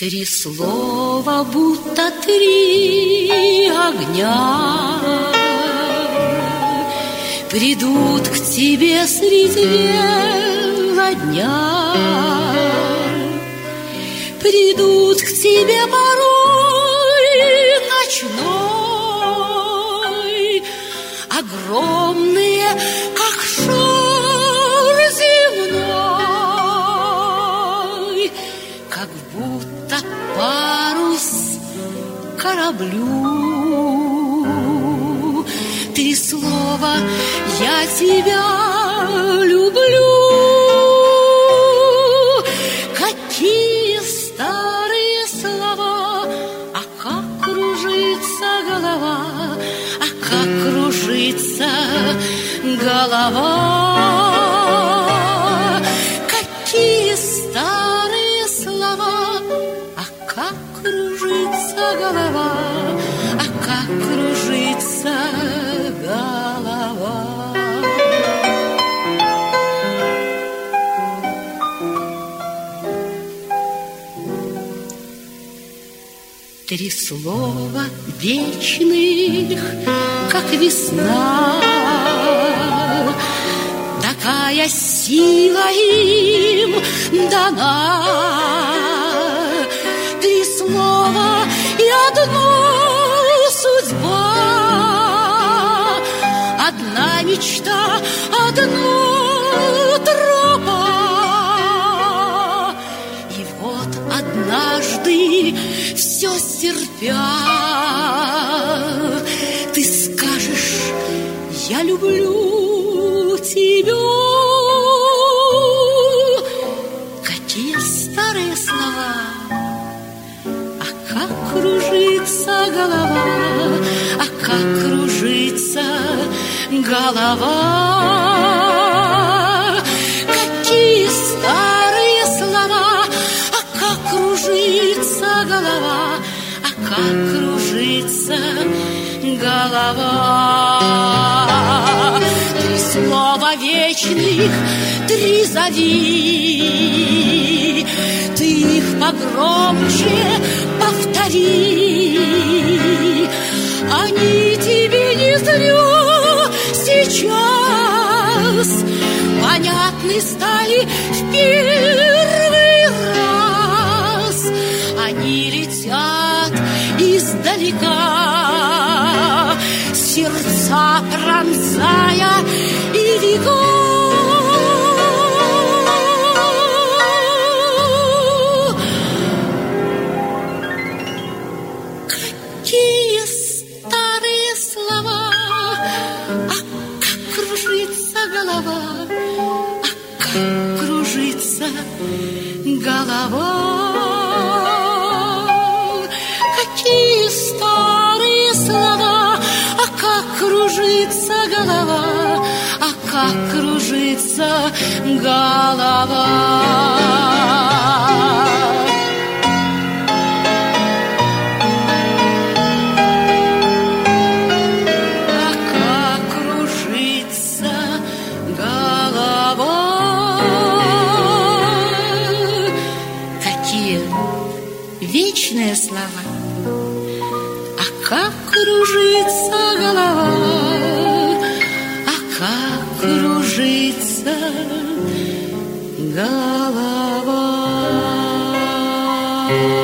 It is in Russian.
Три слова, будто три огня, придут к тебе среди бела дня, придут к тебе порой ночной, огромные, как шар земной, как будто парус кораблю. Три слова: я тебя люблю. Какие старые слова, а как кружится голова, а как кружится голова. Какие старые слова, а как кружится голова, а как кружится голова. Три слова вечных, как весна, такая сила им дана. Три слова и одна судьба, одна мечта, одна тропа. И вот однажды, все стерпя, ты скажешь: я люблю тебя. Какие старые слова, а как кружится голова, а как кружится голова. Какие старые слова, а как кружится голова, а как кружится голова. Три слова вечных, три зови, ты их погромче повтори. Они тебе не зря сейчас понятны стали в первый раз. Они летят издалека, сердца пронзая и века. Какие старые слова, а как кружится голова, а как кружится голова. Какие старые слова, а как кружится голова, а как кружится голова. Вечные слова, а как кружится голова, а как кружится голова.